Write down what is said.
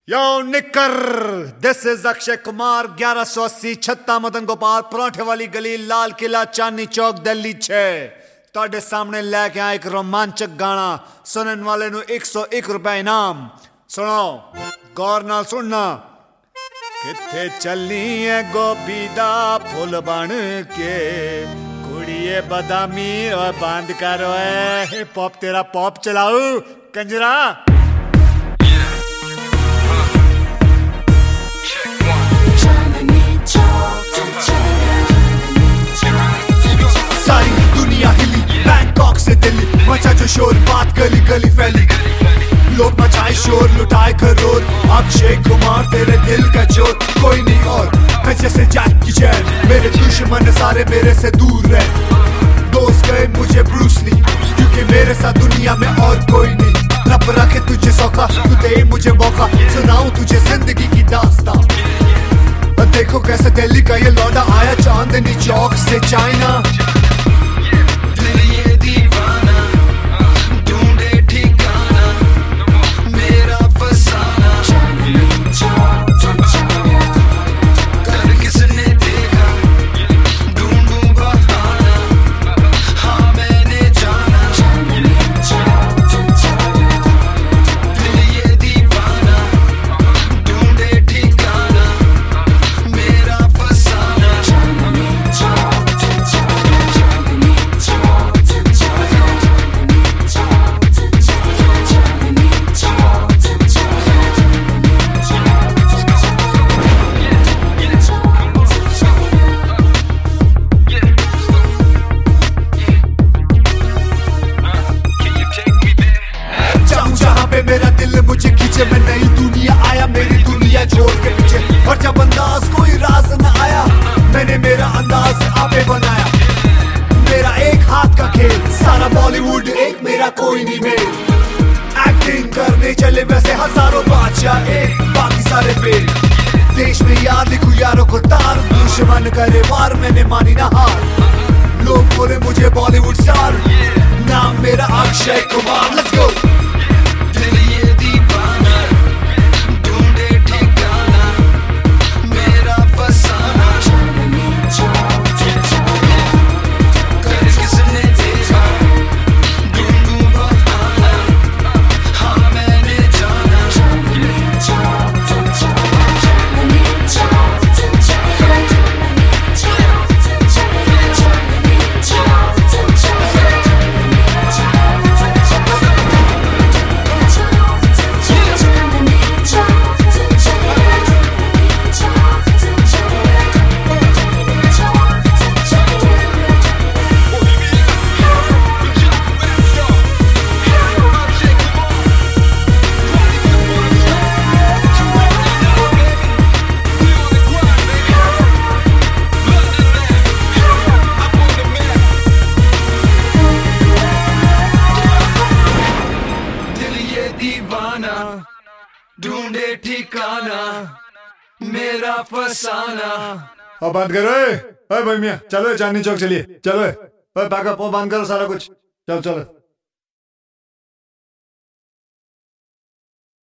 यो निकर, this is Akshay Kumar. 1180 छत्ता मदन गोपाल, पराठे वाली गली, लाल किला, चांदनी चौक, दिल्ली 6। ਤੁਹਾਡੇ सामने लैके आया एक रोमांचक गाना। सुनने वाले ਨੂੰ 101 रुपए इनाम। सुनो गौर नाल सुनना। किथे चलनी है गोभी दा फुल बन के, कुड़िए बदामी और बंद करो हिप हॉप, तेरा पॉप चलाऊ कंजरा। सारी दुनिया हिली बैंकॉक से दिल्ली, मचा जो शोर, बात गली गली फैली, लोग मचाए शोर, लुटाए करोड़। अक्षय कुमार तेरे दिल का चोर, कोई नहीं और मैं जैसे जैक की चैन। मेरे दुश्मन सारे मेरे से दूर रहे, दोस्त गए मुझे ब्रूस ली, क्योंकि मेरे साथ दुनिया में और कोई नहीं। रब रखे तुझे सौखा, तू दे मुझे मौका, सुनाऊं तुझे जिंदगी की दास्तां। देखो कैसे दिल्ली का ये लौंडा आया चांदनी चौक से चाइना। मेरा दिल मुझे खींचे, मैं नई दुनिया आया, मेरी दुनिया छोड़ के पीछे। और जब अंदाज कोई राज न आया, मैंने मेरा अंदाज आपे बनाया। मेरा एक हाथ का खेल, सारा बॉलीवुड एक, मेरा कोई नहीं मेल। एक्टिंग करने चले वैसे हजारों बादशाह, एक बाकी सारे फेल। देश में याद लिखूं यारों को तार, दुश्मन करे वार, मैंने मानी ना हार। लोग बोले मुझे बॉलीवुड स्टार, नाम मेरा अक्षय कुमार। Let's go. दीवाना ढूंढे ठिकाना, मेरा फसाना। अब बंद करो भाई मियां, चलो चांदनी चौक चलिए, चलो बैकअप बंद करो सारा कुछ, चलो चलो।